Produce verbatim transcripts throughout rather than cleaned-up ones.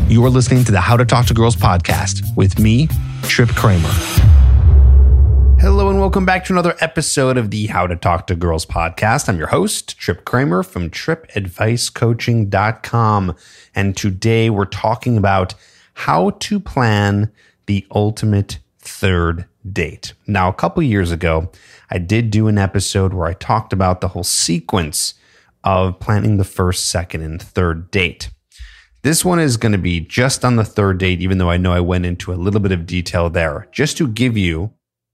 You are listening to the How to Talk to Girls podcast with me, Trip Kramer. Hello and welcome back to another episode of the How to Talk to Girls podcast. I'm your host, Trip Kramer from trip advice coaching dot com. And today we're talking about how to plan the ultimate third date. Now, a couple years ago, I did do an episode where I talked about the whole sequence of planning the first, second, and third date. This one is going to be just on the third date, even though I know I went into a little bit of detail there, just to give you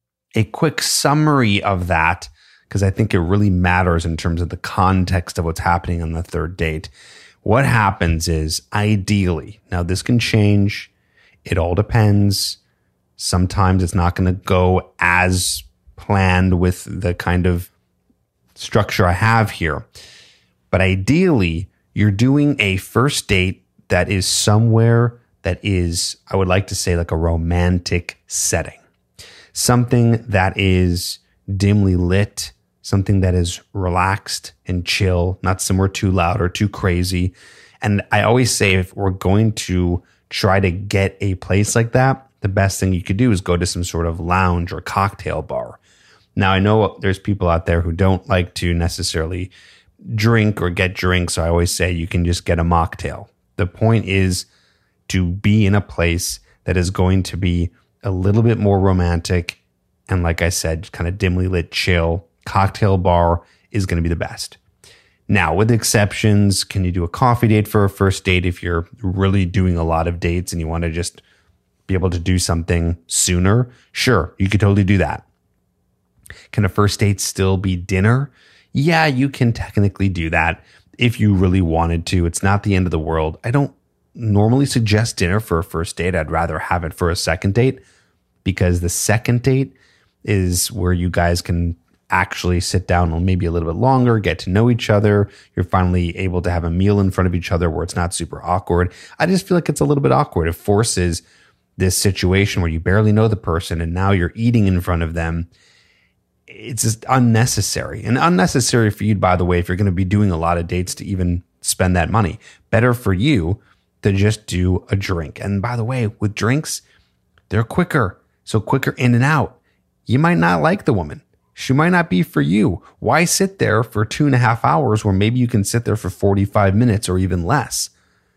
a quick summary of that, because I think it really matters in terms of the context of what's happening on the third date. What happens is, ideally, now this can change. It all depends. Sometimes it's not going to go as planned with the kind of structure I have here. But ideally, you're doing a first date that is somewhere that is, I would like to say, like a romantic setting. Something that is dimly lit, something that is relaxed and chill, not somewhere too loud or too crazy. And I always say, if we're going to try to get a place like that, the best thing you could do is go to some sort of lounge or cocktail bar. Now, I know there's people out there who don't like to necessarily drink or get drinks, so I always say you can just get a mocktail. The point is to be in a place that is going to be a little bit more romantic and, like I said, kind of dimly lit, chill. Cocktail bar is going to be the best. Now, with exceptions, can you do a coffee date for a first date if you're really doing a lot of dates and you want to just be able to do something sooner? Sure, you could totally do that. Can a first date still be dinner? Yeah, you can technically do that if you really wanted to. It's not the end of the world. I don't normally suggest dinner for a first date. I'd rather have it for a second date, because the second date is where you guys can actually sit down maybe a little bit longer, get to know each other. You're finally able to have a meal in front of each other where it's not super awkward. I just feel like it's a little bit awkward. It forces this situation where you barely know the person and now you're eating in front of them. It's just unnecessary. And unnecessary for you, by the way, if you're going to be doing a lot of dates, to even spend that money. Better for you to just do a drink. And by the way, with drinks, they're quicker. So quicker in and out. You might not like the woman. She might not be for you. Why sit there for two and a half hours where maybe you can sit there for forty-five minutes or even less?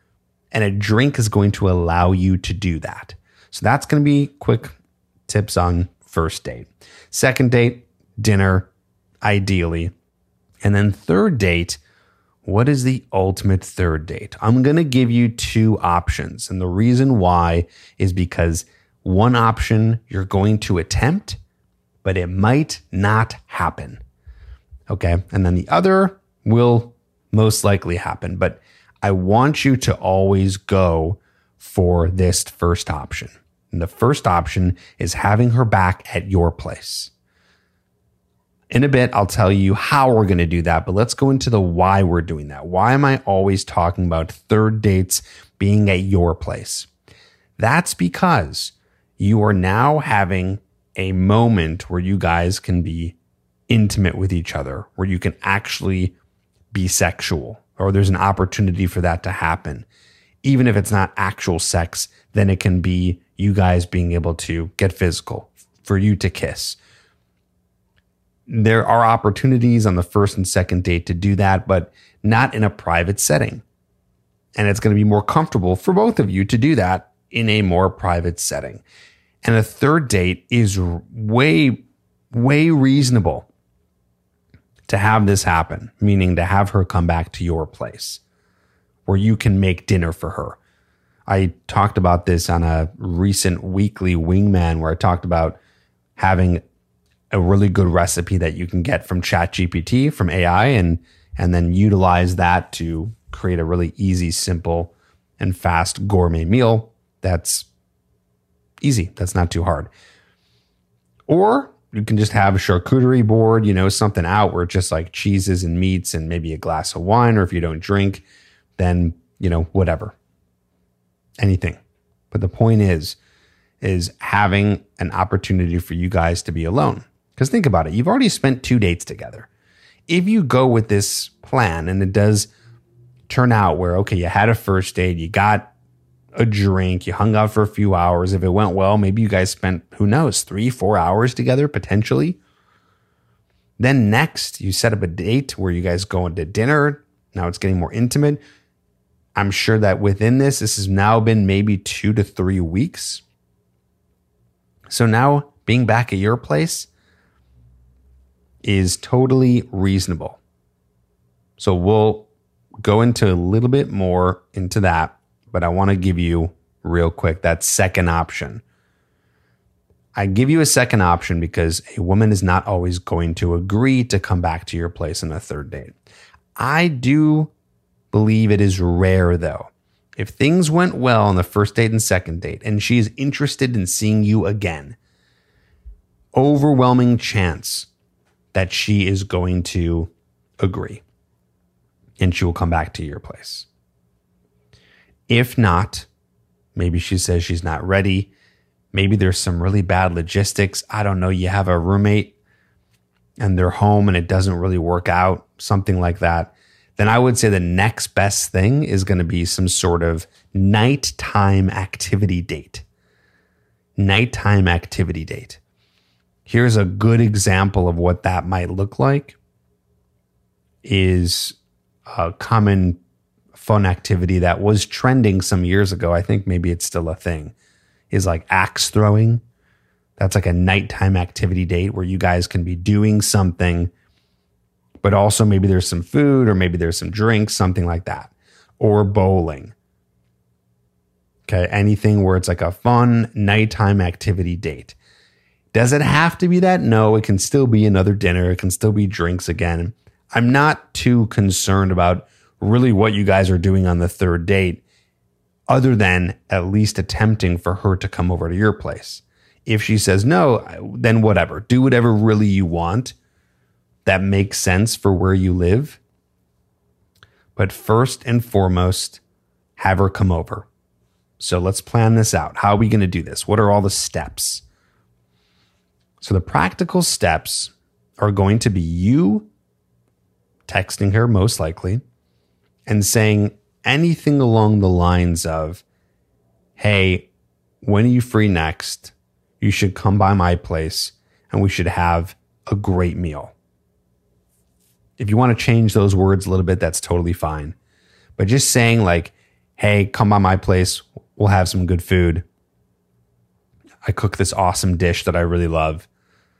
And a drink is going to allow you to do that. So that's going to be quick tips on first date. Second date, dinner, ideally. And then third date, what is the ultimate third date? I'm going to give you two options. And the reason why is because one option you're going to attempt, but it might not happen. Okay. And then the other will most likely happen. But I want you to always go for this first option. And the first option is having her back at your place. In a bit, I'll tell you how we're going to do that, but let's go into the why we're doing that. Why am I always talking about third dates being at your place? That's because you are now having a moment where you guys can be intimate with each other, where you can actually be sexual, or there's an opportunity for that to happen. Even if it's not actual sex, then it can be you guys being able to get physical, for you to kiss. There are opportunities on the first and second date to do that, but not in a private setting. And it's going to be more comfortable for both of you to do that in a more private setting. And a third date is way, way reasonable to have this happen, meaning to have her come back to your place where you can make dinner for her. I talked about this on a recent weekly Wingman where I talked about having a really good recipe that you can get from ChatGPT, from A I, and and then utilize that to create a really easy, simple, and fast gourmet meal that's easy. That's not too hard. Or you can just have a charcuterie board, you know, something out where it's just like cheeses and meats and maybe a glass of wine, or if you don't drink, then, you know, whatever. Anything. But the point is, is having an opportunity for you guys to be alone. Because think about it. You've already spent two dates together. If you go with this plan and it does turn out where, okay, you had a first date, you got a drink, you hung out for a few hours. If it went well, maybe you guys spent, who knows, three, four hours together potentially. Then next, you set up a date where you guys go into dinner. Now it's getting more intimate. I'm sure that within this, this has now been maybe two to three weeks. So now being back at your place is totally reasonable. So we'll go into a little bit more into that, but I want to give you real quick that second option. I give you a second option because a woman is not always going to agree to come back to your place on a third date. I do believe it is rare, though. If things went well on the first date and second date, and she is interested in seeing you again, overwhelming chance that she is going to agree and she will come back to your place. If not, maybe she says she's not ready. Maybe there's some really bad logistics. I don't know. You have a roommate and they're home and it doesn't really work out, something like that. Then I would say the next best thing is going to be some sort of nighttime activity date. Nighttime activity date. Here's a good example of what that might look like. Is a common fun activity that was trending some years ago. I think maybe it's still a thing. Is like axe throwing. That's like a nighttime activity date where you guys can be doing something, but also maybe there's some food or maybe there's some drinks, something like that. Or bowling. Okay, anything where it's like a fun nighttime activity date. Does it have to be that? No, it can still be another dinner. It can still be drinks again. I'm not too concerned about really what you guys are doing on the third date, other than at least attempting for her to come over to your place. If she says no, then whatever. Do whatever really you want that makes sense for where you live. But first and foremost, have her come over. So let's plan this out. How are we going to do this? What are all the steps? So the practical steps are going to be you texting her, most likely, and saying anything along the lines of, hey, when are you free next? You should come by my place and we should have a great meal. If you want to change those words a little bit, that's totally fine. But just saying like, hey, come by my place. We'll have some good food. I cook this awesome dish that I really love.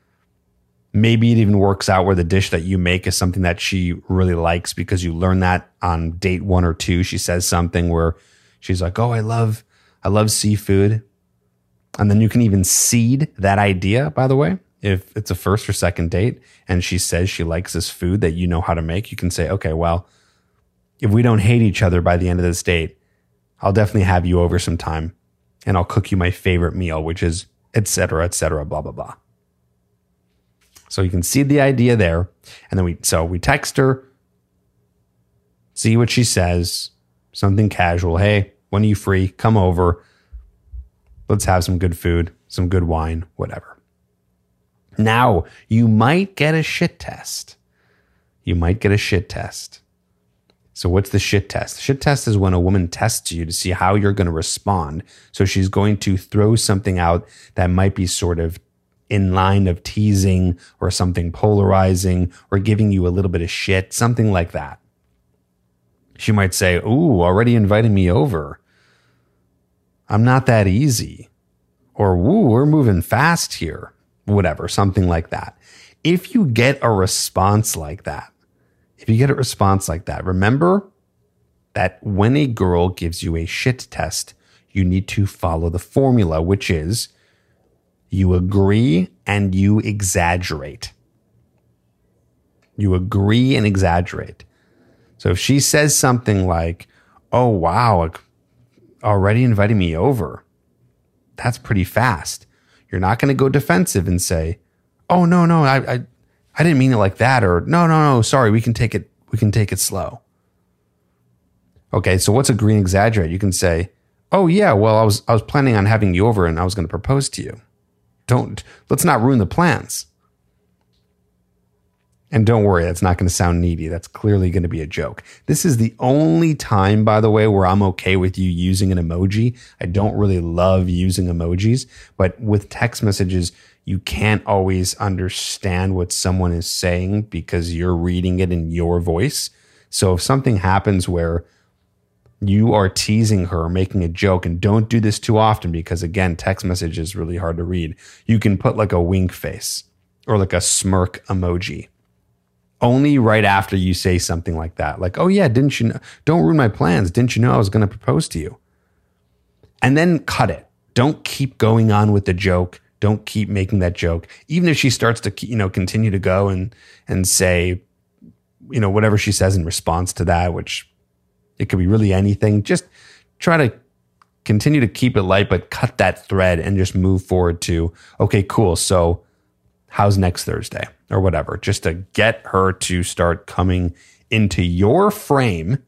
Maybe it even works out where the dish that you make is something that she really likes because you learn that on date one or two. She says something where she's like, oh, I love, I love seafood. And then you can even seed that idea, by the way. If it's a first or second date and she says she likes this food that you know how to make, you can say, okay, well, if we don't hate each other by the end of this date, I'll definitely have you over sometime and I'll cook you my favorite meal, which is et cetera, et cetera, blah, blah, blah. So you can see the idea there. And then we, so we text her, see what she says, something casual. Hey, when are you free? Come over. Let's have some good food, some good wine, whatever. Now, you might get a shit test. You might get a shit test. So what's the shit test? The shit test is when a woman tests you to see how you're going to respond. So she's going to throw something out that might be sort of in line of teasing or something polarizing or giving you a little bit of shit, something like that. She might say, ooh, already inviting me over. I'm not that easy. Or, ooh, we're moving fast here. Whatever, something like that. If you get a response like that, if you get a response like that, remember that when a girl gives you a shit test, you need to follow the formula, which is you agree and you exaggerate. You agree and exaggerate. So if she says something like, oh, wow, already inviting me over, that's pretty fast. You're not going to go defensive and say, oh, no, no, I, I I didn't mean it like that. Or no, no, no, sorry, we can take it, we can take it slow. Okay, so what's agree and exaggerate? You can say, oh yeah, well, I was I was planning on having you over and I was going to propose to you. Don't, let's not ruin the plans. And don't worry, that's not going to sound needy. That's clearly going to be a joke. This is the only time, by the way, where I'm okay with you using an emoji. I don't really love using emojis, but with text messages, you can't always understand what someone is saying because you're reading it in your voice. So if something happens where you are teasing her, making a joke, and don't do this too often because, again, text message is really hard to read. You can put like a wink face or like a smirk emoji. Only right after you say something like that. Like, oh yeah, didn't you know? Don't ruin my plans. Didn't you know I was going to propose to you? And then cut it. Don't keep going on with the joke. Don't keep making that joke. Even if she starts to, you know, continue to go and, and say, you know, whatever she says in response to that, which it could be really anything. Just try to continue to keep it light, but cut that thread and just move forward to, okay, cool. So how's next Thursday or whatever, just to get her to start coming into your frame,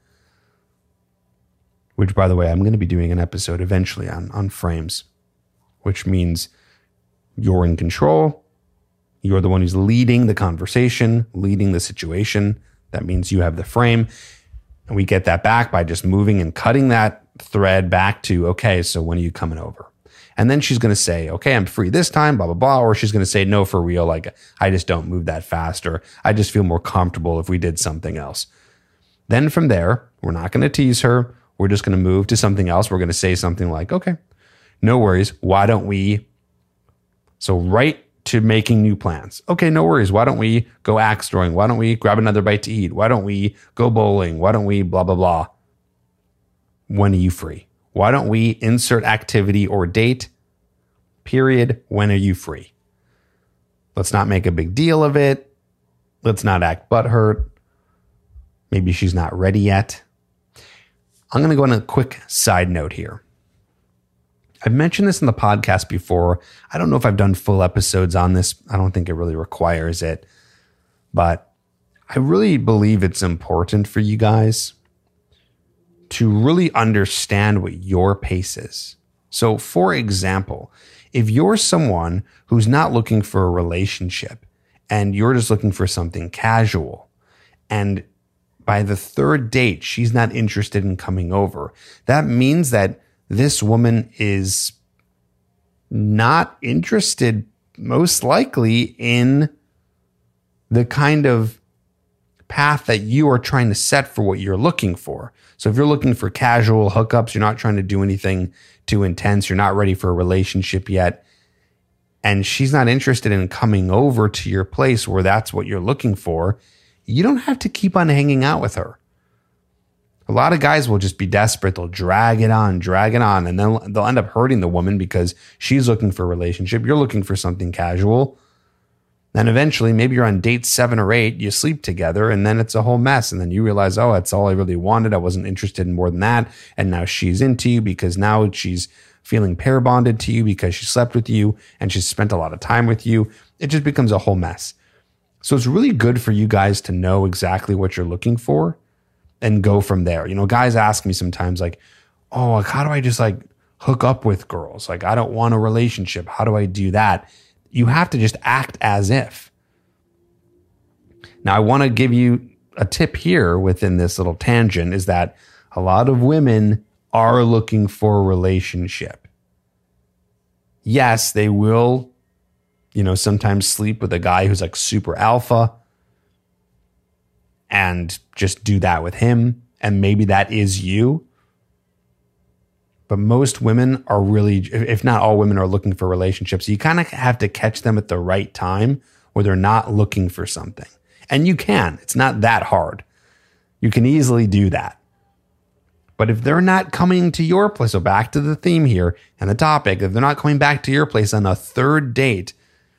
which, by the way, I'm going to be doing an episode eventually on, on frames, which means you're in control. You're the one who's leading the conversation, leading the situation. That means you have the frame. And we get that back by just moving and cutting that thread back to, okay, so when are you coming over? And then she's going to say, okay, I'm free this time, blah, blah, blah. Or she's going to say, no, for real. Like, I just don't move that fast, or I just feel more comfortable if we did something else. Then from there, we're not going to tease her. We're just going to move to something else. We're going to say something like, okay, no worries. Why don't we? So right to making new plans. Okay, no worries. Why don't we go axe throwing? Why don't we grab another bite to eat? Why don't we go bowling? Why don't we blah, blah, blah? When are you free? Why don't we insert activity or date, period? When are you free? Let's not make a big deal of it. Let's not act butthurt. Maybe she's not ready yet. I'm going to go on a quick side note here. I've mentioned this in the podcast before. I don't know if I've done full episodes on this. I don't think it really requires it. But I really believe it's important for you guys to really understand what your pace is. So, for example, if you're someone who's not looking for a relationship and you're just looking for something casual, and by the third date, she's not interested in coming over, that means that this woman is not interested, most likely, in the kind of path that you are trying to set for what you're looking for. So if you're looking for casual hookups, you're not trying to do anything too intense, you're not ready for a relationship yet, and she's not interested in coming over to your place where that's what you're looking for, you don't have to keep on hanging out with her. A lot of guys will just be desperate. They'll drag it on, drag it on, and then they'll end up hurting the woman because she's looking for a relationship. You're looking for something casual. Then eventually, maybe you're on date seven or eight, you sleep together, and then it's a whole mess. And then you realize, oh, that's all I really wanted. I wasn't interested in more than that. And now she's into you because now she's feeling pair bonded to you because she slept with you and she's spent a lot of time with you. It just becomes a whole mess. So it's really good for you guys to know exactly what you're looking for and go from there. You know, guys ask me sometimes like, oh, like, how do I just like hook up with girls? Like, I don't want a relationship. How do I do that? You have to just act as if. Now, I want to give you a tip here within this little tangent is that a lot of women are looking for a relationship. Yes, they will, you know, sometimes sleep with a guy who's like super alpha and just do that with him. And maybe that is you. But most women are really, if not all women, are looking for relationships. You kind of have to catch them at the right time where they're not looking for something. And you can. It's not that hard. You can easily do that. But if they're not coming to your place, so back to the theme here and the topic, if they're not coming back to your place on a third date,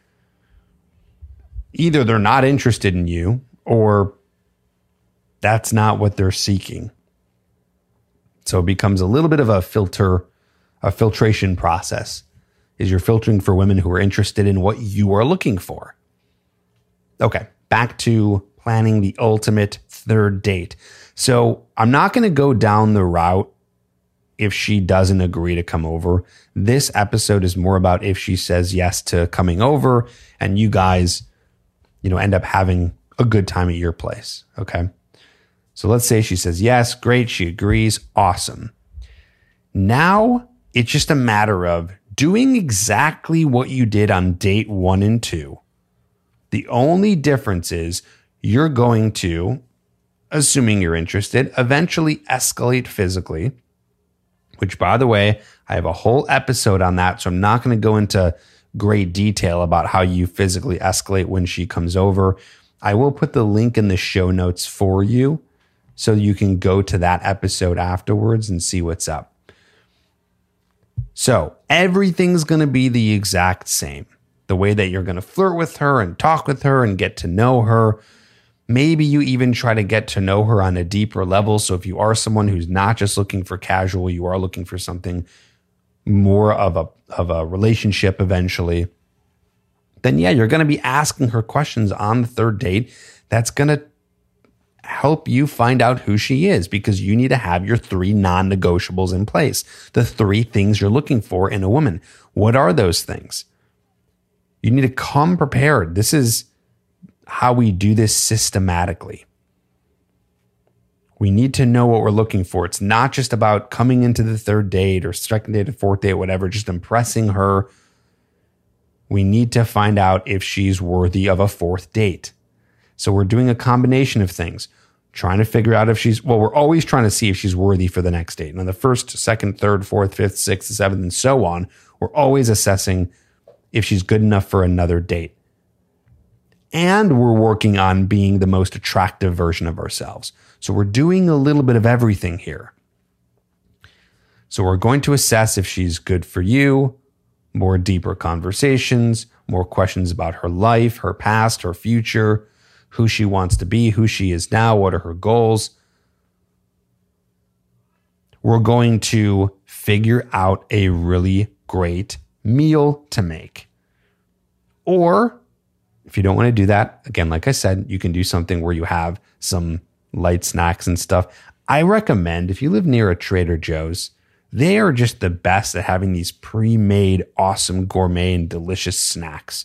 either they're not interested in you or that's not what they're seeking. So it becomes a little bit of a filter, a filtration process. Is you're filtering for women who are interested in what you are looking for. Okay, back to planning the ultimate third date. So I'm not going to go down the route if she doesn't agree to come over. This episode is more about if she says yes to coming over and you guys, you know, end up having a good time at your place. Okay. So let's say she says, yes, great. She agrees. Awesome. Now it's just a matter of doing exactly what you did on date one and two. The only difference is you're going to, assuming you're interested, eventually escalate physically, which, by the way, I have a whole episode on that. So I'm not going to go into great detail about how you physically escalate when she comes over. I will put the link in the show notes for you so you can go to that episode afterwards and see what's up. So everything's going to be the exact same. The way that you're going to flirt with her and talk with her and get to know her. Maybe you even try to get to know her on a deeper level. So if you are someone who's not just looking for casual, you are looking for something more of a, of a relationship eventually, then yeah, you're going to be asking her questions on the third date. That's going to help you find out who she is, because you need to have your three non-negotiables in place. The three things you're looking for in a woman. What are those things? You need to come prepared. This is how we do this systematically. We need to know what we're looking for. It's not just about coming into the third date or second date or fourth date, whatever, just impressing her. We need to find out if she's worthy of a fourth date. So we're doing a combination of things, trying to figure out if she's, well, we're always trying to see if she's worthy for the next date. And on the first, second, third, fourth, fifth, sixth, seventh, and so on, we're always assessing if she's good enough for another date. And we're working on being the most attractive version of ourselves. So we're doing a little bit of everything here. So we're going to assess if she's good for you, more deeper conversations, more questions about her life, her past, her future, who she wants to be, who she is now, what are her goals. We're going to figure out a really great meal to make. Or if you don't want to do that, again, like I said, you can do something where you have some light snacks and stuff. I recommend, if you live near a Trader Joe's, they are just the best at having these pre-made, awesome, gourmet, and delicious snacks.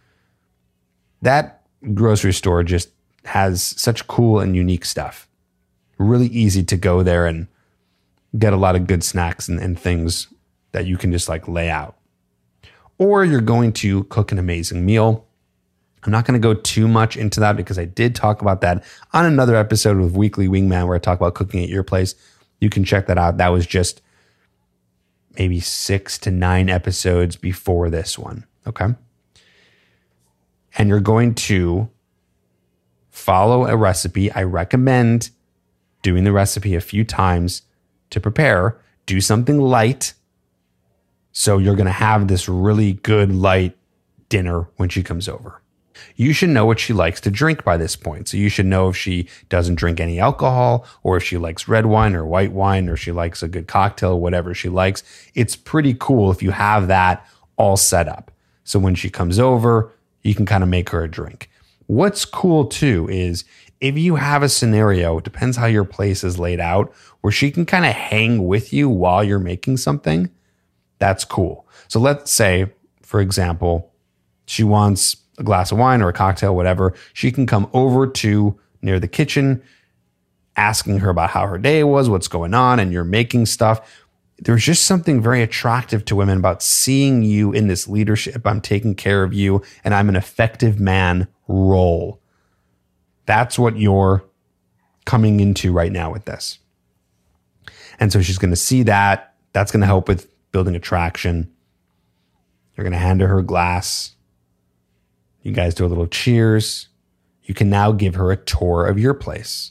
That grocery store just has such cool and unique stuff. Really easy to go there and get a lot of good snacks and, and things that you can just like lay out. Or you're going to cook an amazing meal. I'm not going to go too much into that because I did talk about that on another episode of Weekly Wingman where I talk about cooking at your place. You can check that out. That was just maybe six to nine episodes before this one. Okay. And you're going to follow a recipe. I recommend doing the recipe a few times to prepare. Do something light. So you're going to have this really good light dinner when she comes over. You should know what she likes to drink by this point. So you should know if she doesn't drink any alcohol, or if she likes red wine or white wine, or she likes a good cocktail, whatever she likes. It's pretty cool if you have that all set up. So when she comes over, you can kind of make her a drink. What's cool too is if you have a scenario, it depends how your place is laid out, where she can kind of hang with you while you're making something. That's cool. So let's say, for example, she wants a glass of wine or a cocktail, whatever. She can come over to near the kitchen, asking her about how her day was, what's going on, and you're making stuff. There's just something very attractive to women about seeing you in this leadership, I'm taking care of you, and I'm an effective man role. That's what you're coming into right now with this. And so she's going to see that. That's going to help with building attraction. You're going to hand her her glass. You guys do a little cheers. You can now give her a tour of your place.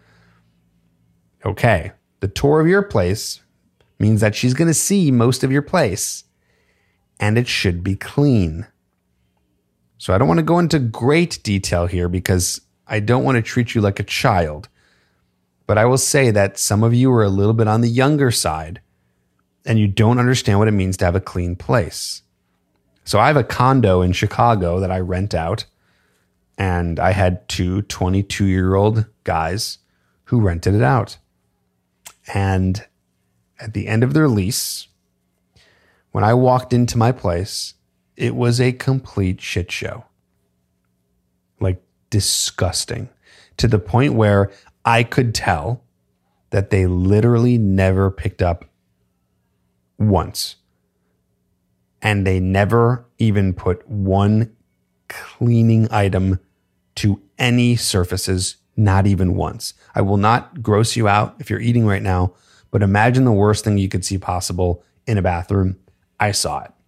Okay, the tour of your place means that she's going to see most of your place, and it should be clean. So I don't want to go into great detail here because I don't want to treat you like a child. But I will say that some of you are a little bit on the younger side, and you don't understand what it means to have a clean place. So I have a condo in Chicago that I rent out, and I had two twenty-two-year-old guys who rented it out. And at the end of their lease, when I walked into my place, it was a complete shit show. Like, disgusting to the point where I could tell that they literally never picked up once. And they never even put one cleaning item to any surfaces, not even once. I will not gross you out if you're eating right now, but imagine the worst thing you could see possible in a bathroom. I saw it.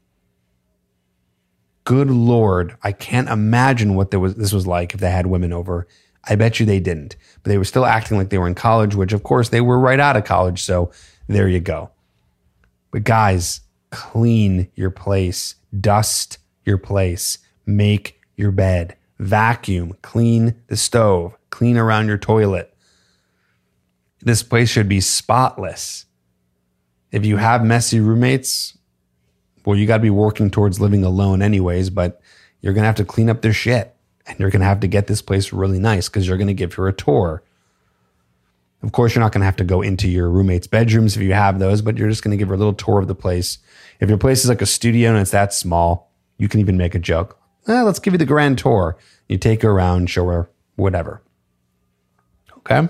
Good Lord, I can't imagine what there was, this was like if they had women over. I bet you they didn't, but they were still acting like they were in college, which of course they were right out of college. So there you go. But guys, clean your place, dust your place, make your bed, vacuum, clean the stove, clean around your toilet. This place should be spotless. If you have messy roommates, well, you got to be working towards living alone anyways, but you're going to have to clean up their shit and you're going to have to get this place really nice because you're going to give her a tour. Of course, you're not going to have to go into your roommate's bedrooms if you have those, but you're just going to give her a little tour of the place. If your place is like a studio and it's that small, you can even make a joke. Eh, let's give you the grand tour. You take her around, show her whatever. Okay?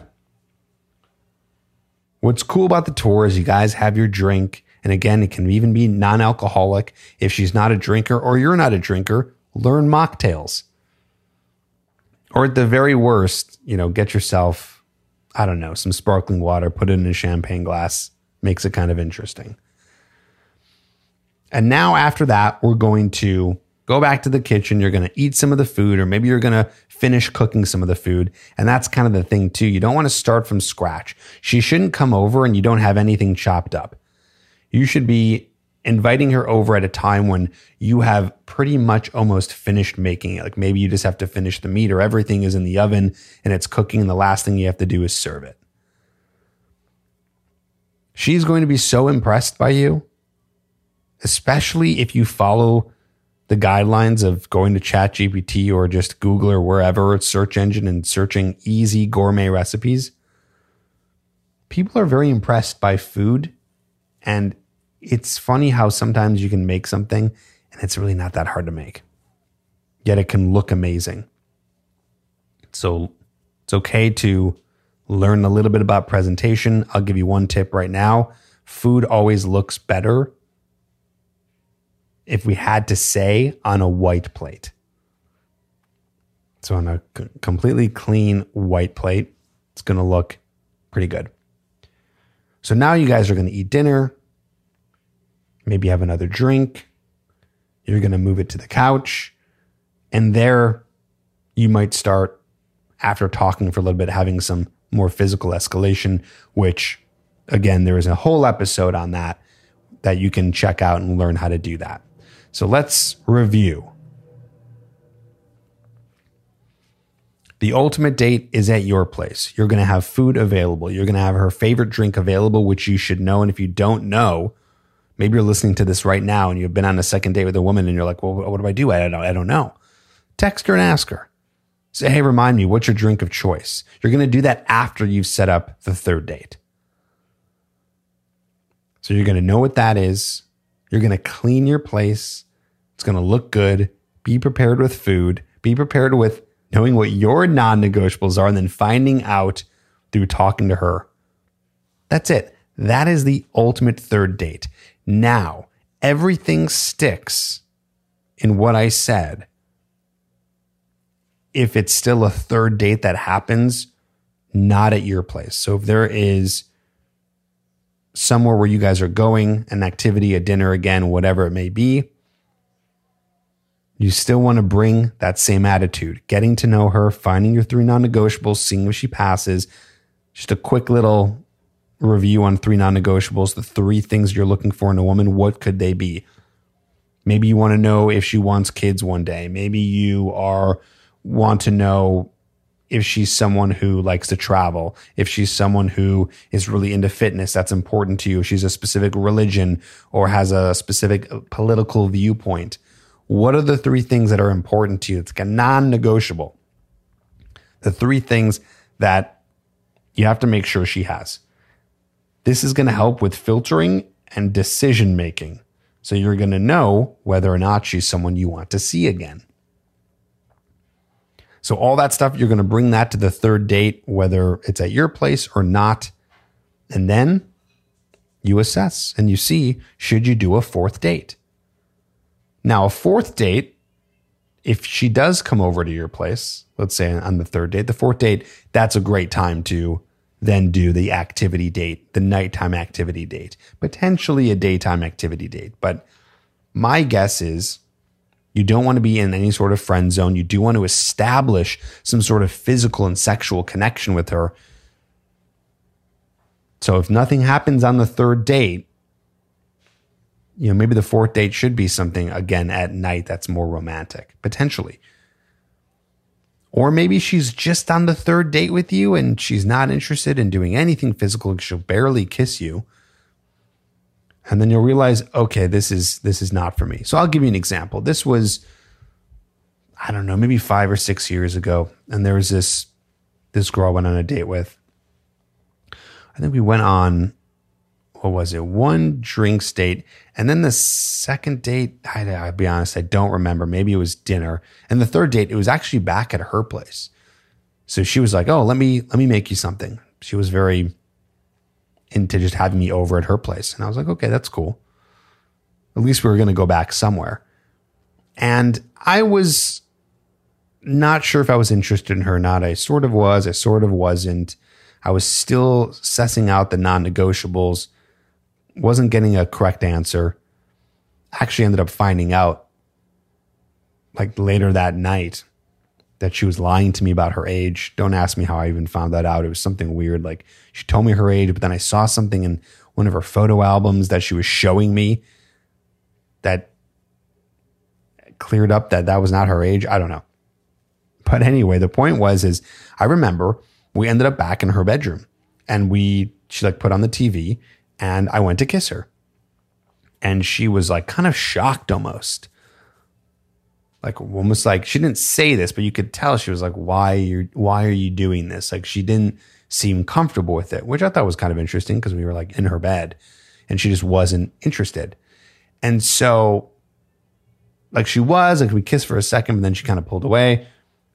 What's cool about the tour is you guys have your drink. And again, it can even be non-alcoholic. If she's not a drinker or you're not a drinker, learn mocktails. Or at the very worst, you know, get yourself, I don't know, some sparkling water, put it in a champagne glass. Makes it kind of interesting. And now after that, we're going to go back to the kitchen. You're going to eat some of the food, or maybe you're going to finish cooking some of the food. And that's kind of the thing too. You don't want to start from scratch. She shouldn't come over and you don't have anything chopped up. You should be inviting her over at a time when you have pretty much almost finished making it. Like maybe you just have to finish the meat or everything is in the oven and it's cooking and the last thing you have to do is serve it. She's going to be so impressed by you, especially if you follow the guidelines of going to ChatGPT or just Google or wherever, search engine, and searching easy gourmet recipes. People are very impressed by food, and it's funny how sometimes you can make something and it's really not that hard to make, yet it can look amazing. So it's okay to learn a little bit about presentation. I'll give you one tip right now. Food always looks better if we had to say on a white plate. So on a c- completely clean white plate, it's going to look pretty good. So now you guys are going to eat dinner. Maybe have another drink. You're going to move it to the couch. And there you might start, after talking for a little bit, having some more physical escalation, which, again, there is a whole episode on that that you can check out and learn how to do that. So let's review. The ultimate date is at your place. You're going to have food available. You're going to have her favorite drink available, which you should know. And if you don't know, maybe you're listening to this right now and you've been on a second date with a woman and you're like, well, what do I do? I don't, I don't know. Text her and ask her. Say, hey, remind me, what's your drink of choice? You're going to do that after you've set up the third date. So you're going to know what that is. You're going to clean your place. It's going to look good. Be prepared with food. Be prepared with knowing what your non-negotiables are and then finding out through talking to her. That's it. That is the ultimate third date. Now, everything sticks in what I said if it's still a third date that happens not at your place. So if there is somewhere where you guys are going, an activity, a dinner, again, whatever it may be, you still want to bring that same attitude, getting to know her, finding your three non-negotiables, seeing if she passes. Just a quick little review on three non-negotiables, the three things you're looking for in a woman. What could they be? Maybe you want to know if she wants kids one day. Maybe you are want to know if she's someone who likes to travel, if she's someone who is really into fitness, that's important to you, if she's a specific religion or has a specific political viewpoint. What are the three things that are important to you? It's a non-negotiable. The three things that you have to make sure she has. This is going to help with filtering and decision making. So you're going to know whether or not she's someone you want to see again. So all that stuff, you're going to bring that to the third date, whether it's at your place or not. And then you assess and you see, should you do a fourth date? Now, a fourth date, if she does come over to your place, let's say on the third date, the fourth date, that's a great time to then do the activity date, the nighttime activity date, potentially a daytime activity date. But my guess is you don't want to be in any sort of friend zone. You do want to establish some sort of physical and sexual connection with her. So if nothing happens on the third date, you know, maybe the fourth date should be something, again, at night that's more romantic, potentially. Or maybe she's just on the third date with you and she's not interested in doing anything physical. She'll barely kiss you. And then you'll realize, okay, this is this is not for me. So I'll give you an example. This was, I don't know, maybe five or six years ago. And there was this, this girl I went on a date with. I think we went on, what was it? One drinks date. And then the second date, I, I'll be honest, I don't remember. Maybe it was dinner. And the third date, it was actually back at her place. So she was like, oh, let me, let me make you something. She was very into just having me over at her place. And I was like, okay, that's cool. At least we were going to go back somewhere. And I was not sure if I was interested in her or not. I sort of was, I sort of wasn't. I was still sussing out the non-negotiables. Wasn't getting a correct answer. Actually ended up finding out like later that night that she was lying to me about her age. Don't ask me how I even found that out. It was something weird. Like she told me her age, but then I saw something in one of her photo albums that she was showing me that cleared up that that was not her age. I don't know. But anyway, the point was, is I remember we ended up back in her bedroom and we, she like put on the T V and I went to kiss her. And she was like kind of shocked almost. Like almost like she didn't say this, but you could tell she was like, why you why are you doing this? Like she didn't seem comfortable with it, which I thought was kind of interesting because we were like in her bed and she just wasn't interested. And so like she was, like we kissed for a second, but then she kind of pulled away.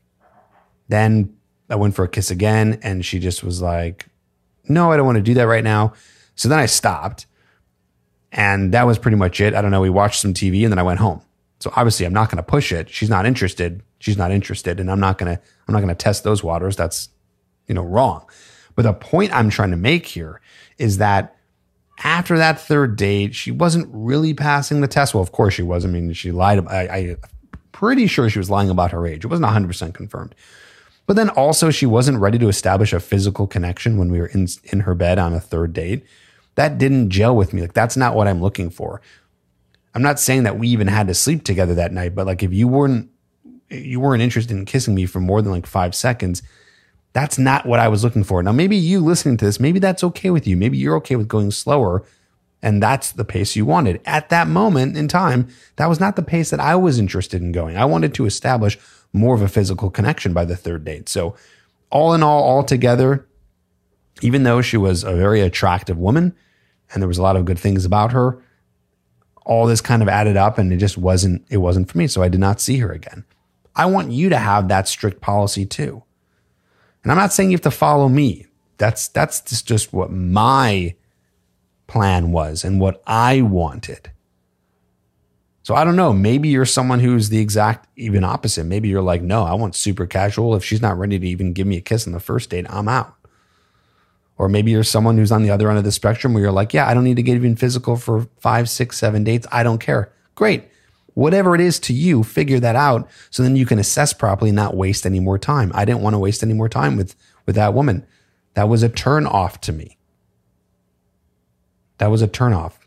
Then I went for a kiss again and she just was like, no, I don't want to do that right now. So then I stopped and that was pretty much it. I don't know. We watched some T V and then I went home. So obviously I'm not going to push it. She's not interested. She's not interested. And I'm not going to, I'm not going to test those waters. That's, you know, wrong. But the point I'm trying to make here is that after that third date, she wasn't really passing the test. Well, of course she was. I mean, she lied. I, I pretty sure she was lying about her age. It wasn't one hundred percent confirmed. But then also she wasn't ready to establish a physical connection when we were in, in her bed on a third date. That didn't gel with me. Like that's not what I'm looking for. I'm not saying that we even had to sleep together that night, but like if you weren't you weren't interested in kissing me for more than like five seconds, that's not what I was looking for. Now, maybe you listening to this, maybe that's okay with you. Maybe you're okay with going slower and that's the pace you wanted. At that moment in time, that was not the pace that I was interested in going. I wanted to establish more of a physical connection by the third date. So all in all, all together, even though she was a very attractive woman and there was a lot of good things about her, all this kind of added up and it just wasn't, it wasn't for me. So I did not see her again. I want you to have that strict policy too. And I'm not saying you have to follow me. That's, that's just, just what my plan was and what I wanted. So I don't know, maybe you're someone who's the exact even opposite. Maybe you're like, no, I want super casual. If she's not ready to even give me a kiss on the first date, I'm out. Or maybe you're someone who's on the other end of the spectrum where you're like, yeah, I don't need to get even physical for five, six, seven dates. I don't care. Great. Whatever it is to you, figure that out so then you can assess properly and not waste any more time. I didn't want to waste any more time with, with that woman. That was a turn off to me. That was a turn off.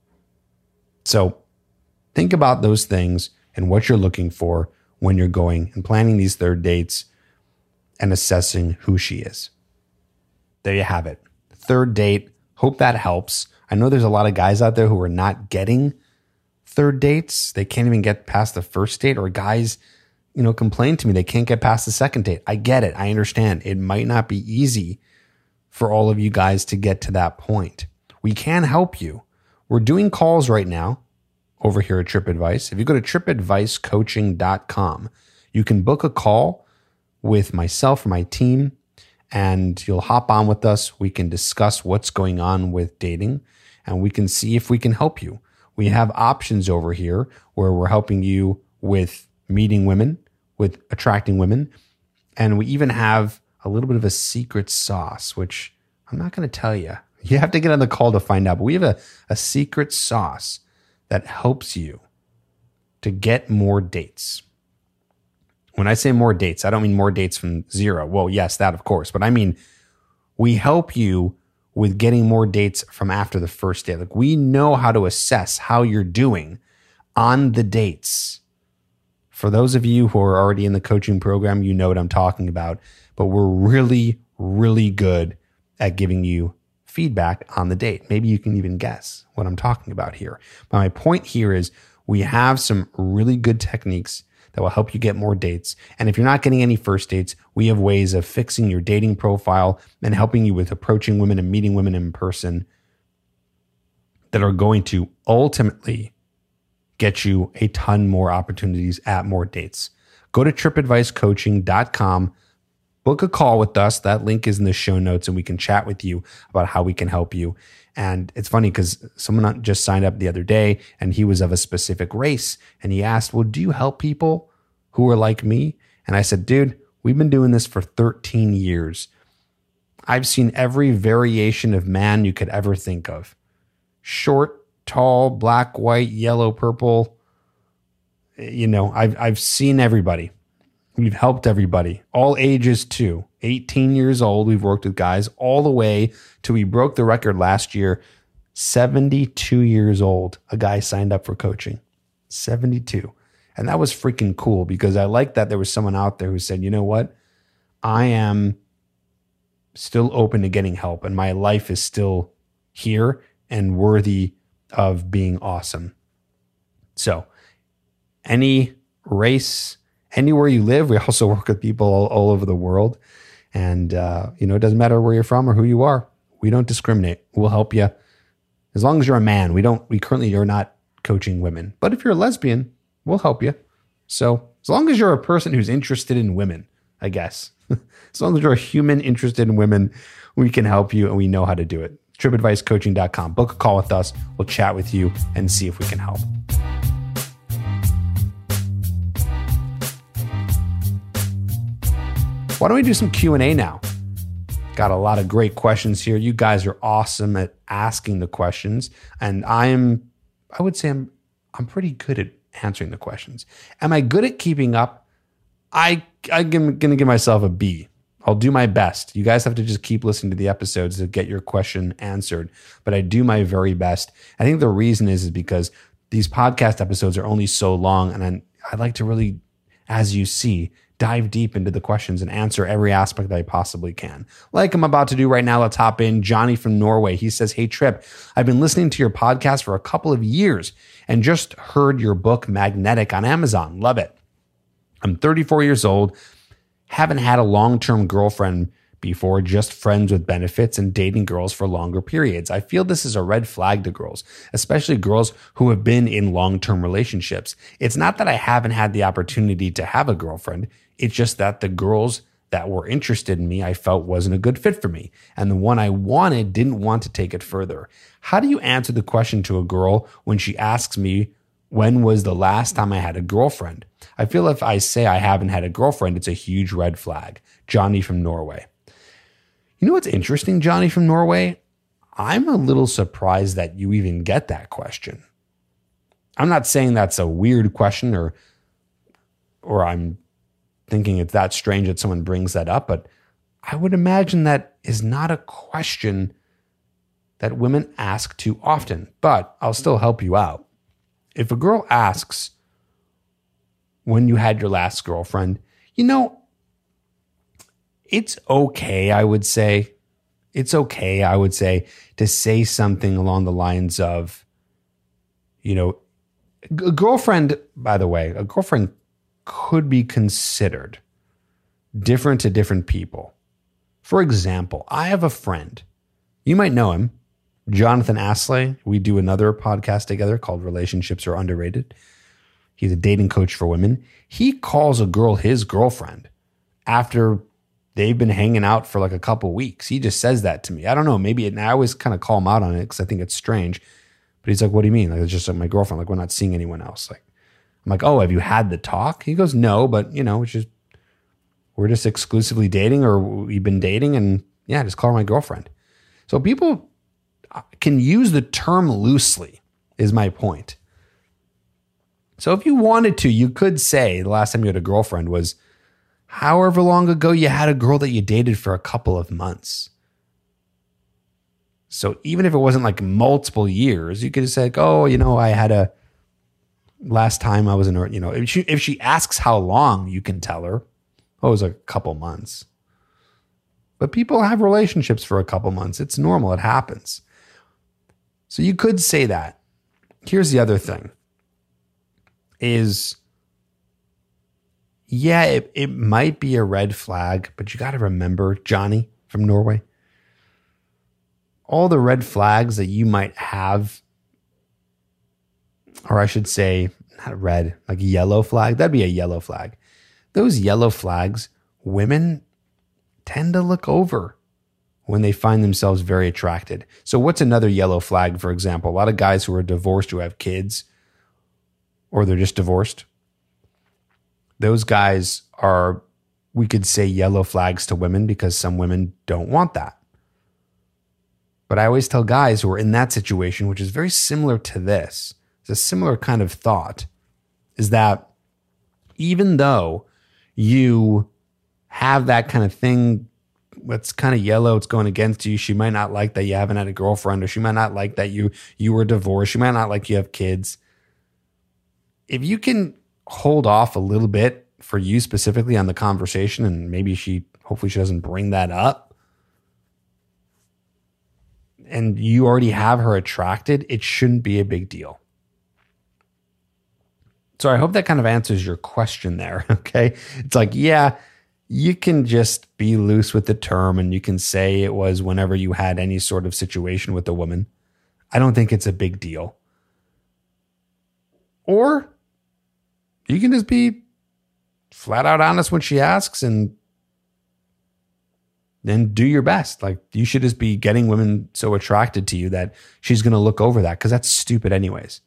So think about those things and what you're looking for when you're going and planning these third dates and assessing who she is. There you have it. Third date. Hope that helps. I know there's a lot of guys out there who are not getting third dates. They can't even get past the first date, or guys, you know, complain to me they can't get past the second date. I get it. I understand. It might not be easy for all of you guys to get to that point. We can help you. We're doing calls right now over here at TripAdvice. If you go to trip advice coaching dot com, you can book a call with myself or my team, and you'll hop on with us. We can discuss what's going on with dating, and we can see if we can help you. We have options over here where we're helping you with meeting women, with attracting women, and we even have a little bit of a secret sauce, which I'm not going to tell you. You have to get on the call to find out. But we have a, a secret sauce that helps you to get more dates. When I say more dates, I don't mean more dates from zero. Well, yes, that of course. But I mean, we help you with getting more dates from after the first date. Like, we know how to assess how you're doing on the dates. For those of you who are already in the coaching program, you know what I'm talking about. But we're really, really good at giving you feedback on the date. Maybe you can even guess what I'm talking about here. But my point here is we have some really good techniques that will help you get more dates. And if you're not getting any first dates, we have ways of fixing your dating profile and helping you with approaching women and meeting women in person that are going to ultimately get you a ton more opportunities at more dates. Go to trip advice coaching dot com, book a call with us. That link is in the show notes, and we can chat with you about how we can help you. And it's funny because someone just signed up the other day, and he was of a specific race, and he asked, well, do you help people who are like me? And I said, dude, we've been doing this for thirteen years. I've seen every variation of man you could ever think of. Short, tall, black, white, yellow, purple. You know, I've I've seen everybody. We've helped everybody, all ages too. eighteen years old, we've worked with guys all the way to, we broke the record last year, seventy-two years old. A guy signed up for coaching, seventy-two. And that was freaking cool because I like that there was someone out there who said, you know what? I am still open to getting help, and my life is still here and worthy of being awesome. So any race, anywhere you live, we also work with people all, all over the world. And, uh, you know, it doesn't matter where you're from or who you are. We don't discriminate. We'll help you. As long as you're a man, we don't, we currently are not coaching women. But if you're a lesbian, we'll help you. So as long as you're a person who's interested in women, I guess, as long as you're a human interested in women, we can help you, and we know how to do it. trip advice coaching dot com. Book a call with us. We'll chat with you and see if we can help. Why don't we do some Q and A now? Got a lot of great questions here. You guys are awesome at asking the questions, and I'm, I would say I'm, I'm pretty good at answering the questions. Am I good at keeping up? I, I'm going to give myself a B. I'll do my best. You guys have to just keep listening to the episodes to get your question answered, but I do my very best. I think the reason is, is because these podcast episodes are only so long, and I, I like to really, as you see, dive deep into the questions and answer every aspect that I possibly can. Like I'm about to do right now, let's hop in. Johnny from Norway, he says, hey, Trip, I've been listening to your podcast for a couple of years and just heard your book, Magnetic, on Amazon. Love it. I'm thirty-four years old, haven't had a long-term girlfriend before, just friends with benefits and dating girls for longer periods. I feel this is a red flag to girls, especially girls who have been in long-term relationships. It's not that I haven't had the opportunity to have a girlfriend. It's just that the girls that were interested in me, I felt wasn't a good fit for me. And the one I wanted didn't want to take it further. How do you answer the question to a girl when she asks me, when was the last time I had a girlfriend? I feel if I say I haven't had a girlfriend, it's a huge red flag. Johnny from Norway. You know what's interesting, Johnny from Norway? I'm a little surprised that you even get that question. I'm not saying that's a weird question or, or I'm thinking it's that strange that someone brings that up, but I would imagine that is not a question that women ask too often. But I'll still help you out. If a girl asks when you had your last girlfriend, you know, it's okay, I would say. It's okay, I would say, to say something along the lines of, you know, a girlfriend, by the way, a girlfriend could be considered different to different people. For example, I have a friend. You might know him, Jonathan Asley. We do another podcast together called Relationships Are Underrated. He's a dating coach for women. He calls a girl his girlfriend. after they've been hanging out for like a couple weeks. He just says that to me. I don't know. Maybe it, and I always kind of call him out on it because I think it's strange. But he's like, what do you mean? Like, it's just like my girlfriend. Like, we're not seeing anyone else. Like, I'm like, oh, have you had the talk? He goes, no, but you know, it's just, we're just exclusively dating, or we've been dating, and yeah, just call her my girlfriend. So people can use the term loosely, is my point. So if you wanted to, you could say the last time you had a girlfriend was however long ago you had a girl that you dated for a couple of months. So even if it wasn't like multiple years, you could have said, oh, you know, I had a, last time I was in, you know, if she, if she asks how long, you can tell her, oh, it was a couple months. But people have relationships for a couple months. It's normal. It happens. So you could say that. Here's the other thing is, yeah, it, it might be a red flag, but you got to remember Johnny from Norway. All the red flags that you might have, or I should say, not red, like yellow flag. That'd be a yellow flag. Those yellow flags, women tend to look over when they find themselves very attracted. So what's another yellow flag, for example? A lot of guys who are divorced, who have kids, or they're just divorced. Those guys are, we could say, yellow flags to women because some women don't want that. But I always tell guys who are in that situation, which is very similar to this, it's a similar kind of thought, is that even though you have that kind of thing that's kind of yellow, it's going against you, she might not like that you haven't had a girlfriend, or she might not like that you you were divorced, she might not like you have kids. If you can hold off a little bit for you specifically on the conversation, and maybe she, hopefully she doesn't bring that up, and you already have her attracted, it shouldn't be a big deal. So I hope that kind of answers your question there, okay? It's like, yeah, you can just be loose with the term, and you can say it was whenever you had any sort of situation with a woman. I don't think it's a big deal. Or you can just be flat out honest when she asks, and then do your best. Like, you should just be getting women so attracted to you that she's going to look over that, because that's stupid anyways.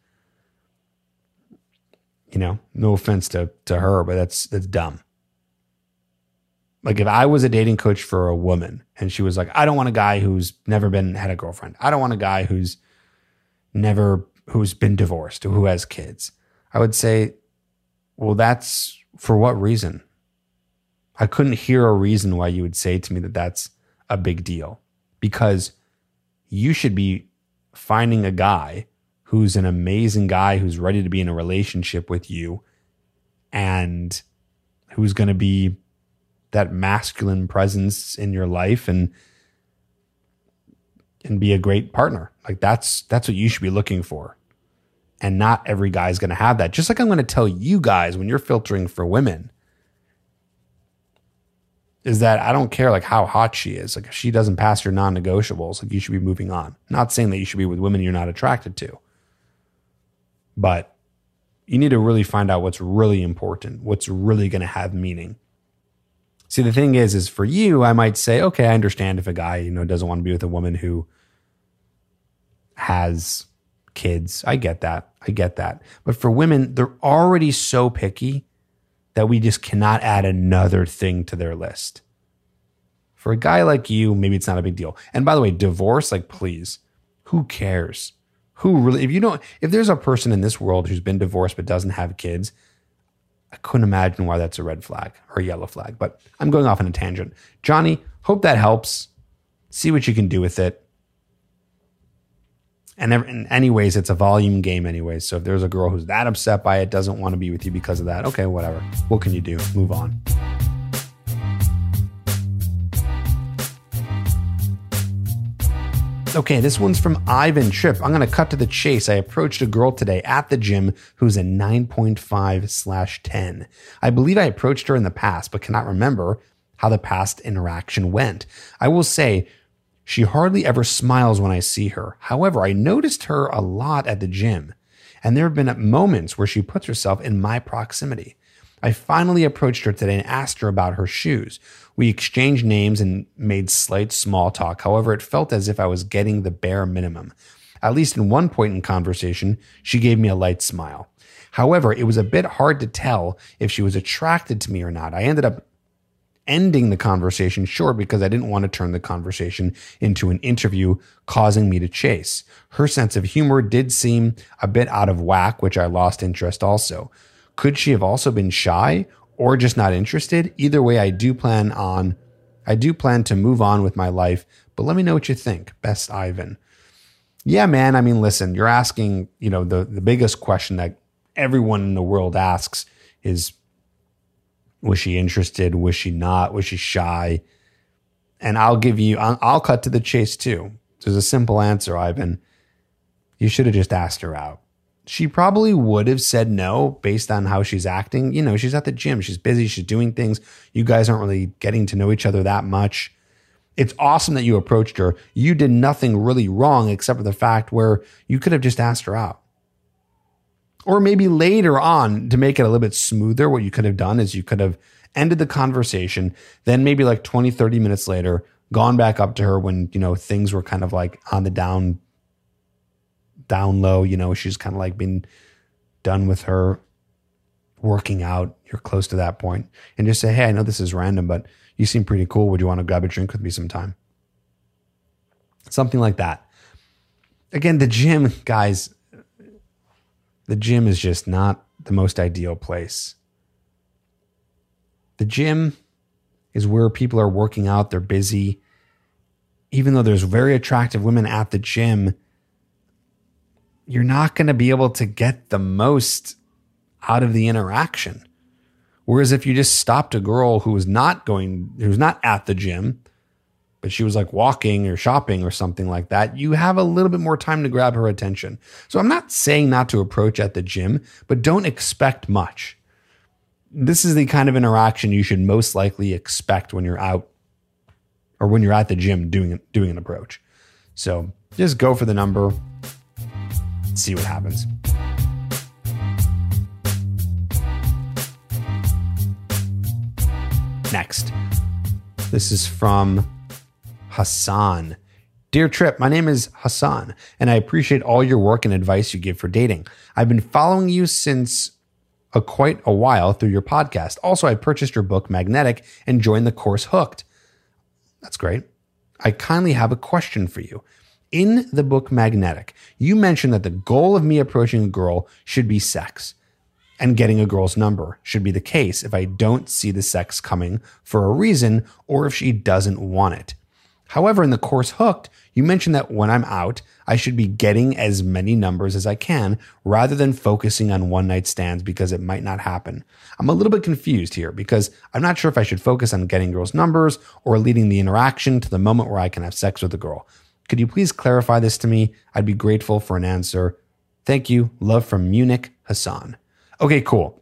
You know, no offense to, to her, but that's, that's dumb. Like, if I was a dating coach for a woman and she was like, I don't want a guy who's never been, had a girlfriend. I don't want a guy who's never, who's been divorced or who has kids. I would say, well, that's for what reason? I couldn't hear a reason why you would say to me that that's a big deal, because you should be finding a guy who's an amazing guy who's ready to be in a relationship with you, and who's going to be that masculine presence in your life and and be a great partner. Like, that's that's what you should be looking for. And not every guy is going to have that. Just like I'm going to tell you guys when you're filtering for women, is that I don't care like how hot she is. Like, if she doesn't pass your non-negotiables, like, you should be moving on. Not saying that you should be with women you're not attracted to. But you need to really find out what's really important, what's really going to have meaning. See, the thing is, is for you, I might say, okay, I understand if a guy, you know, doesn't want to be with a woman who has kids. I get that. I get that. But for women, they're already so picky that we just cannot add another thing to their list. For a guy like you, maybe it's not a big deal. And by the way, divorce, like, please, who cares? Who really, if you don't, if there's a person in this world who's been divorced but doesn't have kids, I couldn't imagine why that's a red flag or a yellow flag. But I'm going off on a tangent. Johnny, hope that helps. See what you can do with it. And in anyways, it's a volume game anyways. So if there's a girl who's that upset by it, doesn't want to be with you because of that, okay, whatever. What can you do? Move on. Okay, this one's from Ivan Tripp. I'm going to cut to the chase. I approached a girl today at the gym who's a nine point five slash ten. I believe I approached her in the past, but cannot remember how the past interaction went. I will say, she hardly ever smiles when I see her. However, I noticed her a lot at the gym, and there have been moments where she puts herself in my proximity. I finally approached her today and asked her about her shoes. We exchanged names and made slight small talk. However, it felt as if I was getting the bare minimum. At least in one point in conversation, she gave me a light smile. However, it was a bit hard to tell if she was attracted to me or not. I ended up ending the conversation short because I didn't want to turn the conversation into an interview, causing me to chase. Her sense of humor did seem a bit out of whack, which I lost interest also. Could she have also been shy or just not interested? Either way, I do plan on, I do plan to move on with my life, but let me know what you think. Best, Ivan. Yeah, man. I mean, listen, you're asking, you know, the, the biggest question that everyone in the world asks is, was she interested? Was she not? Was she shy? And I'll give you, I'll, I'll cut to the chase too. There's a simple answer, Ivan. You should have just asked her out. She probably would have said no based on how she's acting. You know, she's at the gym. She's busy. She's doing things. You guys aren't really getting to know each other that much. It's awesome that you approached her. You did nothing really wrong except for the fact where you could have just asked her out. Or maybe later on, to make it a little bit smoother, what you could have done is you could have ended the conversation, then maybe like twenty, thirty minutes later, gone back up to her when, you know, things were kind of like on the down, down low, you know, she's kind of like been done with her working out. You're close to that point, and just say, hey, I know this is random, but you seem pretty cool. Would you want to grab a drink with me sometime? Something like that. Again, the gym, guys, the gym is just not the most ideal place. The gym is where people are working out. They're busy. Even though there's very attractive women at the gym, you're not going to be able to get the most out of the interaction. Whereas if you just stopped a girl who was not going, who's not at the gym, but she was like walking or shopping or something like that, you have a little bit more time to grab her attention. So I'm not saying not to approach at the gym, but don't expect much. This is the kind of interaction you should most likely expect when you're out or when you're at the gym doing, doing an approach. So just go for the number, see what happens. Next, this is from Hassan. Dear Trip, my name is Hassan, and I appreciate all your work and advice you give for dating. I've been following you since a quite a while through your podcast. Also, I purchased your book, Magnetic, and joined the course Hooked. That's great. I kindly have a question for you. In the book Magnetic, you mentioned that the goal of me approaching a girl should be sex, and getting a girl's number should be the case if I don't see the sex coming for a reason or if she doesn't want it. However, in the course Hooked, you mentioned that when I'm out, I should be getting as many numbers as I can rather than focusing on one night stands because it might not happen. I'm a little bit confused here because I'm not sure if I should focus on getting girls' numbers or leading the interaction to the moment where I can have sex with a girl. Could you please clarify this to me? I'd be grateful for an answer. Thank you. Love from Munich, Hassan. Okay, cool.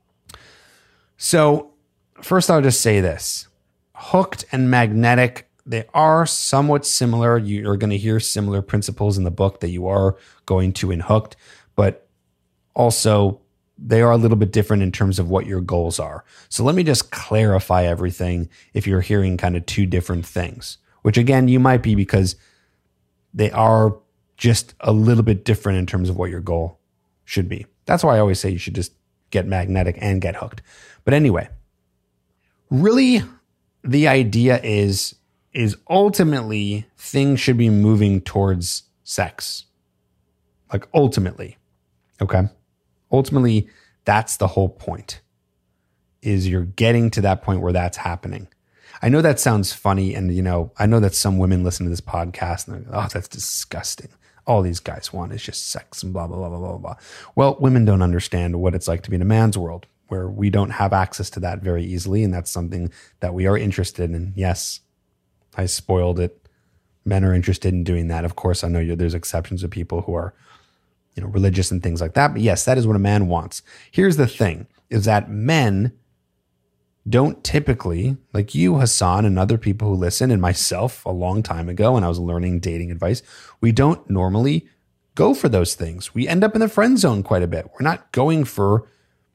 So first I'll just say this. Hooked and Magnetic, they are somewhat similar. You're going to hear similar principles in the book that you are going to in Hooked, but also they are a little bit different in terms of what your goals are. So let me just clarify everything if you're hearing kind of two different things, which again, you might be because they are just a little bit different in terms of what your goal should be. That's why I always say you should just get Magnetic and get Hooked. But anyway, really the idea is, is ultimately things should be moving towards sex. Like ultimately, okay? Ultimately, that's the whole point, is you're getting to that point where that's happening. I know that sounds funny. And, you know, I know that some women listen to this podcast and they're like, oh, that's disgusting. All these guys want is just sex and blah, blah, blah, blah, blah, blah. Well, women don't understand what it's like to be in a man's world where we don't have access to that very easily. And that's something that we are interested in. Yes, I spoiled it. Men are interested in doing that. Of course, I know there's exceptions of people who are, you know, religious and things like that. But yes, that is what a man wants. Here's the thing, is that men don't typically, like you, Hassan, and other people who listen, and myself a long time ago when I was learning dating advice, we don't normally go for those things. We end up in the friend zone quite a bit. We're not going for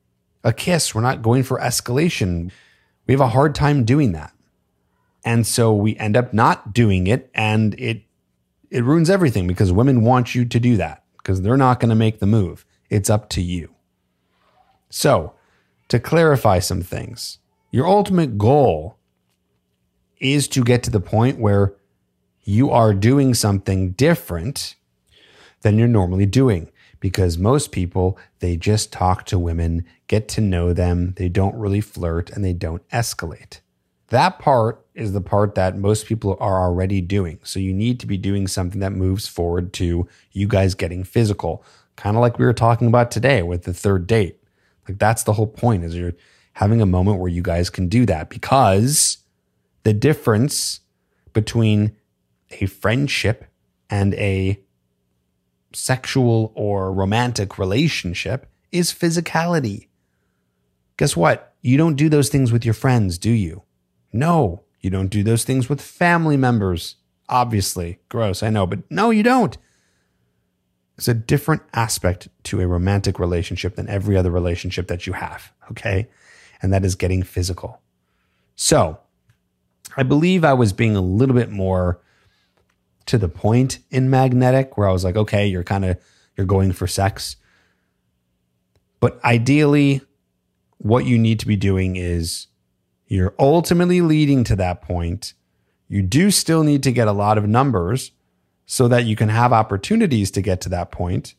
a kiss. We're not going for escalation. We have a hard time doing that. And so we end up not doing it, and it it ruins everything because women want you to do that because they're not going to make the move. It's up to you. So, to clarify some things, your ultimate goal is to get to the point where you are doing something different than you're normally doing. Because most people, they just talk to women, get to know them, they don't really flirt, and they don't escalate. That part is the part that most people are already doing. So you need to be doing something that moves forward to you guys getting physical. Kind of like we were talking about today with the third date. Like that's the whole point, is you're having a moment where you guys can do that, because the difference between a friendship and a sexual or romantic relationship is physicality. Guess what? You don't do those things with your friends, do you? No, you don't do those things with family members. Obviously, gross, I know, but no, you don't. It's a different aspect to a romantic relationship than every other relationship that you have, okay? And that is getting physical. So, I believe I was being a little bit more to the point in Magnetic, where I was like, okay, you're kind of, you're going for sex. But ideally, what you need to be doing is you're ultimately leading to that point. You do still need to get a lot of numbers so that you can have opportunities to get to that point.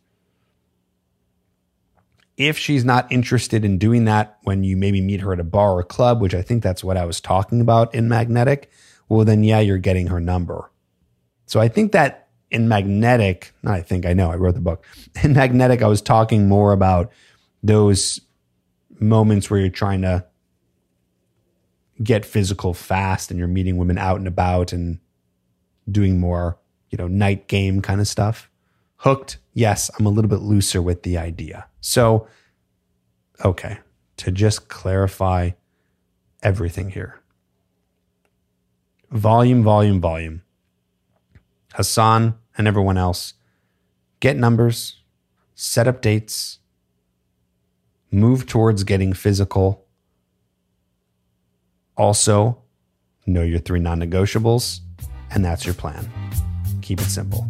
If she's not interested in doing that when you maybe meet her at a bar or club, which I think that's what I was talking about in Magnetic, well, then yeah, you're getting her number. So I think that in Magnetic, not I think, I know, I wrote the book. In Magnetic, I was talking more about those moments where you're trying to get physical fast and you're meeting women out and about and doing more, you know, night game kind of stuff. Hooked, yes, I'm a little bit looser with the idea. So, okay, to just clarify everything here. Volume, volume, volume. Hassan and everyone else, get numbers, set up dates, move towards getting physical. Also, know your three non-negotiables, and that's your plan. Keep it simple.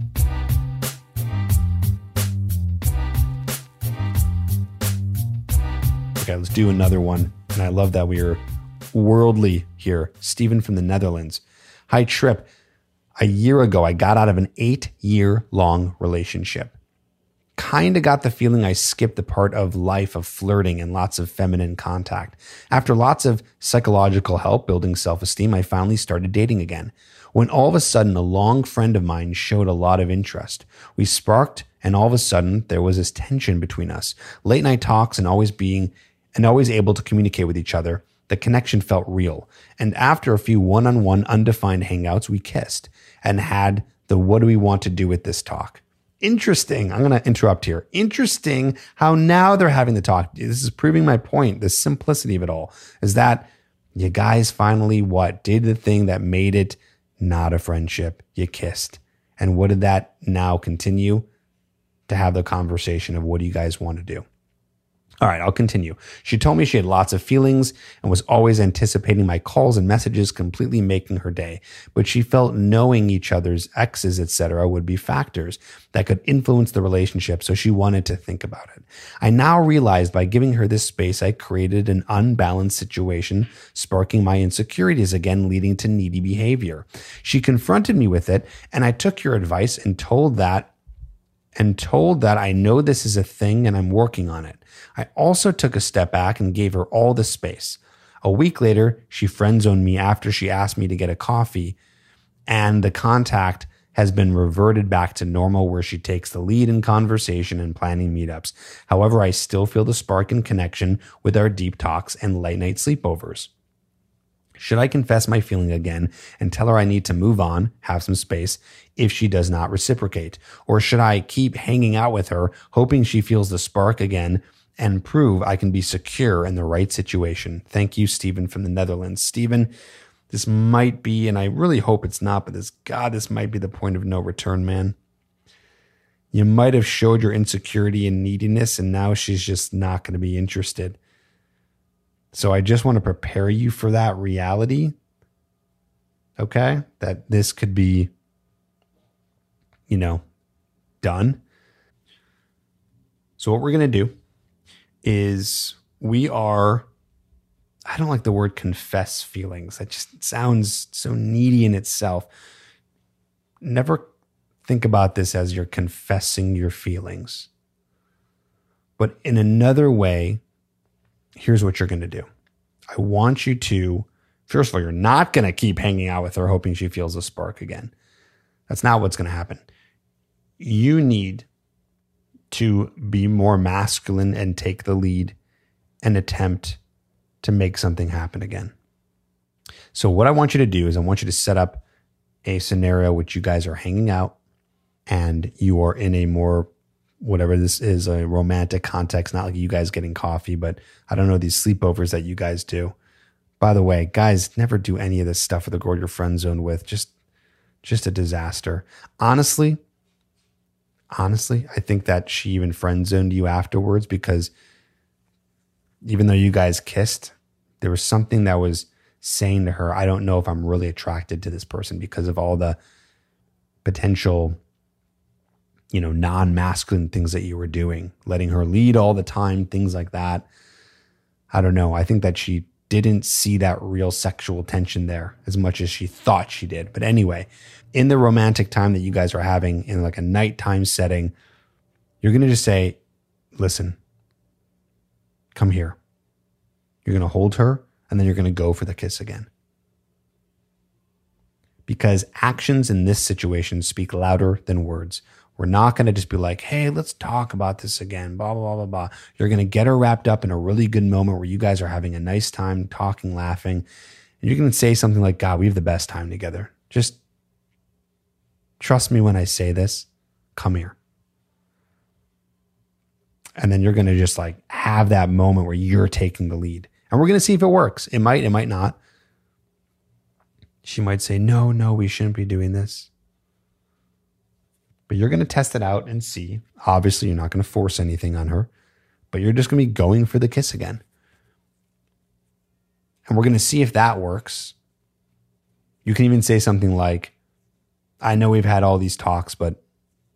Okay, let's do another one. And I love that we are worldly here. Stephen from the Netherlands. Hi, Trip. A year ago, I got out of an eight-year-long relationship. Kind of got the feeling I skipped the part of life of flirting and lots of feminine contact. After lots of psychological help building self-esteem, I finally started dating again. When all of a sudden, a long friend of mine showed a lot of interest. We sparked, and all of a sudden, there was this tension between us. Late night talks and always being and always able to communicate with each other. The connection felt real. And after a few one-on-one undefined hangouts, we kissed and had the what do we want to do with this talk. Interesting. I'm going to interrupt here. Interesting how now they're having the talk. This is proving my point. The simplicity of it all is that you guys finally what? Did the thing that made it not a friendship. You kissed. And what did that now continue? To have the conversation of what do you guys want to do? All right, I'll continue. She told me she had lots of feelings and was always anticipating my calls and messages, completely making her day. But she felt knowing each other's exes, et cetera, would be factors that could influence the relationship, so she wanted to think about it. I now realized by giving her this space, I created an unbalanced situation, sparking my insecurities again, leading to needy behavior. She confronted me with it, and I took your advice and told that and told that I know this is a thing and I'm working on it. I also took a step back and gave her all the space. A week later, she friend-zoned me after she asked me to get a coffee, and the contact has been reverted back to normal where she takes the lead in conversation and planning meetups. However, I still feel the spark and connection with our deep talks and late night sleepovers. Should I confess my feeling again and tell her I need to move on, have some space, if she does not reciprocate? Or should I keep hanging out with her, hoping she feels the spark again and prove I can be secure in the right situation? Thank you, Stephen from the Netherlands. Stephen, this might be, and I really hope it's not, but this, God, this might be the point of no return, man. You might have showed your insecurity and neediness, and now she's just not going to be interested. So I just want to prepare you for that reality. Okay? That this could be, you know, done. So what we're going to do is we are, I don't like the word confess feelings. That just sounds so needy in itself. Never think about this as you're confessing your feelings. But in another way, here's what you're going to do. I want you to, first of all, you're not going to keep hanging out with her hoping she feels a spark again. That's not what's going to happen. You need to be more masculine and take the lead and attempt to make something happen again. So what I want you to do is I want you to set up a scenario which you guys are hanging out and you are in a more, whatever this is, a romantic context, not like you guys getting coffee, but I don't know, these sleepovers that you guys do. By the way, guys, never do any of this stuff with the girl you're friend zoned with. Just, just a disaster. Honestly, honestly, I think that she even friend zoned you afterwards because even though you guys kissed, there was something that was saying to her, I don't know if I'm really attracted to this person because of all the potential, you know, non-masculine things that you were doing, letting her lead all the time, things like that. I don't know. I think that she didn't see that real sexual tension there as much as she thought she did. But anyway, in the romantic time that you guys are having in like a nighttime setting, you're going to just say, listen, come here. You're going to hold her and then you're going to go for the kiss again. Because actions in this situation speak louder than words. We're not going to just be like, hey, let's talk about this again, blah, blah, blah, blah. You're going to get her wrapped up in a really good moment where you guys are having a nice time talking, laughing. And you're going to say something like, God, we have the best time together. Just trust me when I say this. Come here. And then you're going to just like have that moment where you're taking the lead. And we're going to see if it works. It might, it might not. She might say, no, no, we shouldn't be doing this. But you're going to test it out and see. Obviously, you're not going to force anything on her, but you're just going to be going for the kiss again. And we're going to see if that works. You can even say something like, I know we've had all these talks, but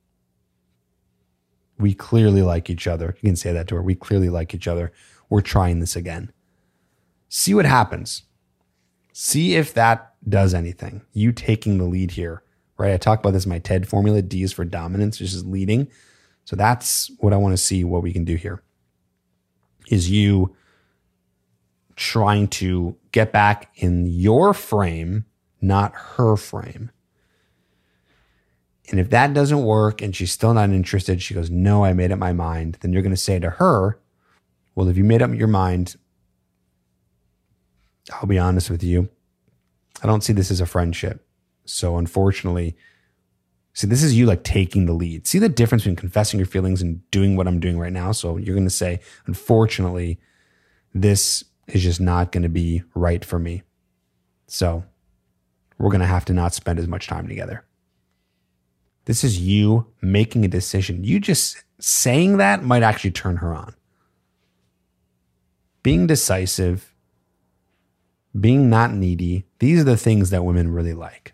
we clearly like each other. You can say that to her. We clearly like each other. We're trying this again. See what happens. See if that does anything. You taking the lead here. Right, I talk about this in my TED formula. D is for dominance, which is leading. So that's what I want to see what we can do here. Is you trying to get back in your frame, not her frame. And if that doesn't work and she's still not interested, she goes, no, I made up my mind. Then you're going to say to her, well, if you made up your mind, I'll be honest with you. I don't see this as a friendship. So unfortunately, see, this is you like taking the lead. See the difference between confessing your feelings and doing what I'm doing right now? So you're going to say, unfortunately, this is just not going to be right for me. So we're going to have to not spend as much time together. This is you making a decision. You just saying that might actually turn her on. Being decisive, being not needy, these are the things that women really like.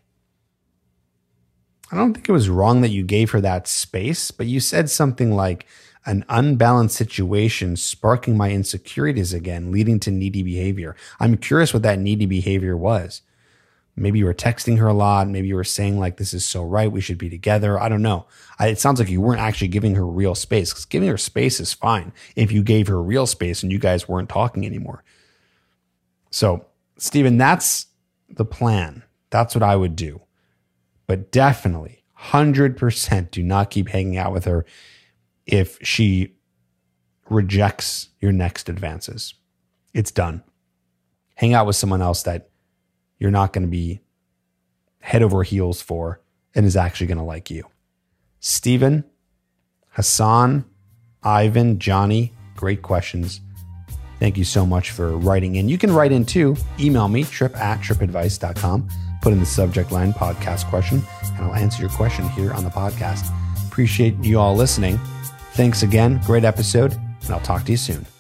I don't think it was wrong that you gave her that space, but you said something like an unbalanced situation sparking my insecurities again, leading to needy behavior. I'm curious what that needy behavior was. Maybe you were texting her a lot. Maybe you were saying like, this is so right. We should be together. I don't know. I, it sounds like you weren't actually giving her real space, because giving her space is fine if you gave her real space and you guys weren't talking anymore. So, Stephen, that's the plan. That's what I would do. But definitely, one hundred percent do not keep hanging out with her if she rejects your next advances. It's done. Hang out with someone else that you're not going to be head over heels for and is actually going to like you. Stephen, Hassan, Ivan, Johnny, great questions. Thank you so much for writing in. You can write in too. Email me, trip at tripadvice dot com. Put in the subject line podcast question, and I'll answer your question here on the podcast. Appreciate you all listening. Thanks again. Great episode, and I'll talk to you soon.